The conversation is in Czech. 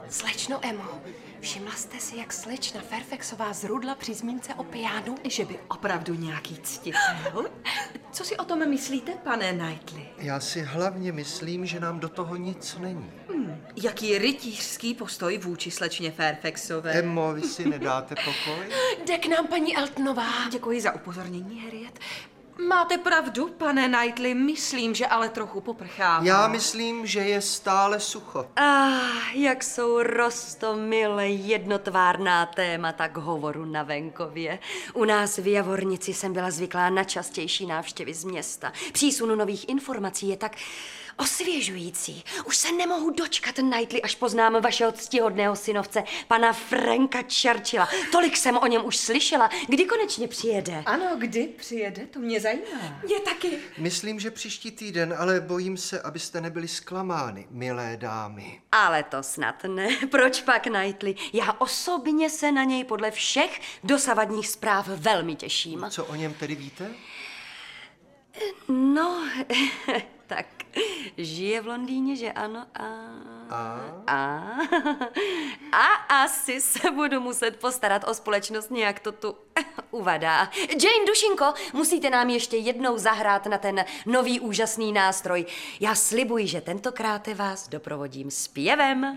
Slečno Emo, všimla jste si, jak slečna Fairfaxová zrudla při zmínce o pijánu? Že by opravdu nějaký ctitel? Co si o tom myslíte, pane Knightley? Já si hlavně myslím, že nám do toho nic není. Jaký rytířský postoj vůči slečně Fairfaxové. Emmo, vy si nedáte pokoj? Jde k nám paní Eltonová. Děkuji za upozornění, Harriet. Máte pravdu, pane Knightley, myslím, že ale trochu poprchává. Já myslím, že je stále sucho. Jak jsou roztomile jednotvárná témata k hovoru na venkově. U nás v Javornici jsem byla zvyklá na častější návštěvy z města. Přísun nových informací je tak osvěžující. Už se nemohu dočkat, Knightley, až poznám vašeho ctihodného synovce, pana Franka Churchilla. Tolik jsem o něm už slyšela. Kdy konečně přijede? Ano, kdy přijede, to mě zajímá. Mě taky. Myslím, že příští týden, ale bojím se, abyste nebyli zklamány, milé dámy. Ale to snad ne. Proč pak, Knightley? Já osobně se na něj podle všech dosavadních zpráv velmi těším. Co o něm tedy víte? No, tak žije v Londýně, že ano? A asi se budu muset postarat o společnost, nějak to tu uvadá. Jane, dušinko, musíte nám ještě jednou zahrát na ten nový úžasný nástroj. Já slibuji, že tentokrát vás doprovodím zpěvem.